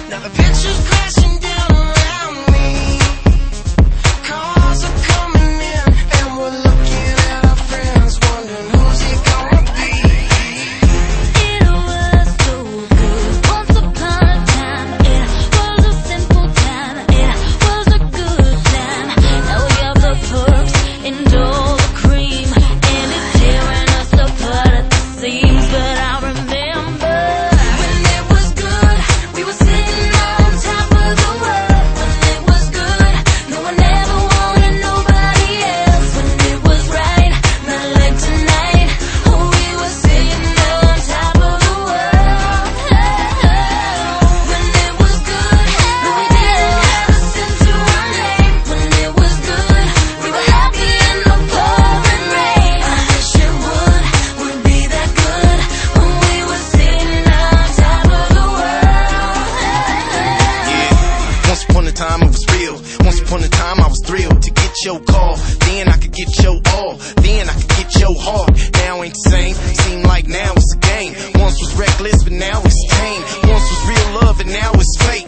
Now the pictures crashing down around me. Cars are coming in, and we're looking at our friends, wondering who's it gonna be. It was so good. Once upon a time, it was a simple time. It was a good time. Now we have the perks and all the cream, and it's tearing us apart at the seams. But I remember When it was good, we were sitting on top of the world. When it was good, no one ever wanted nobody else. When it was right, not like tonight. Oh, we were sitting on top of the world. When it was good, no, we didn't have a cent to our name. When it was good, we were happy in the pouring rain. I wish it would be that good when we were sitting on top of the world. Yeah, once upon a time it was real. Once upon a time I was thrilled to get your call. Then I could get your all. Then I could get your heart. Now ain't the same. Seem like now it's a game. Once was reckless, but now it's tame. Once was real love, and now it's fake.